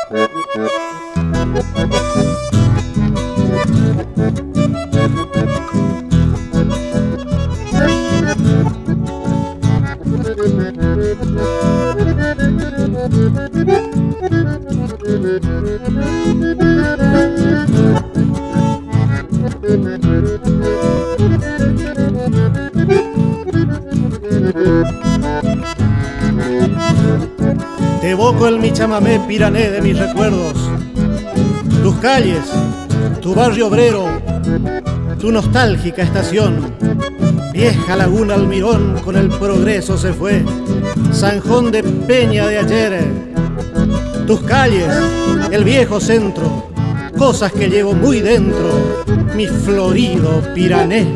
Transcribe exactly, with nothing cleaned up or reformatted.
Te evoco el mi chamamé pirané de mis recuerdos, tus calles, tu barrio obrero, tu nostálgica estación. Vieja laguna Almirón con el progreso se fue, zanjón de peña de ayer. Tus calles, el viejo centro, cosas que llevo muy dentro, mi florido pirané.